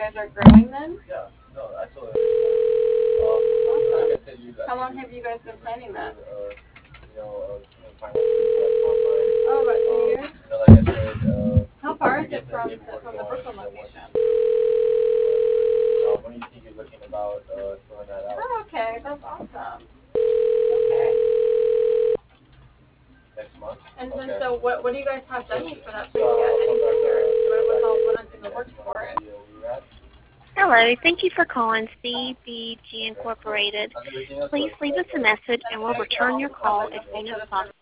guys are growing then? Yeah, no, I totally understand. Like I Awesome. said, How long have you guys been planning through, that? finance online. Oh, about 2 years. Like I said, How far to is it get the from paperwork from the going, Brooklyn location? when do you think you're looking about filling that out? Oh, okay, that's awesome. Okay. Next month? And then, Okay. so what do you guys have done for that So place yet? I'll come Anything, back or what's all to what is in the next works month for and it? see where you're at. Hello, thank you for calling CBG Okay. Incorporated. How's everything else Please going? leave us a message And and then we'll you get return all your the stuff call that as you soon as set aside possible.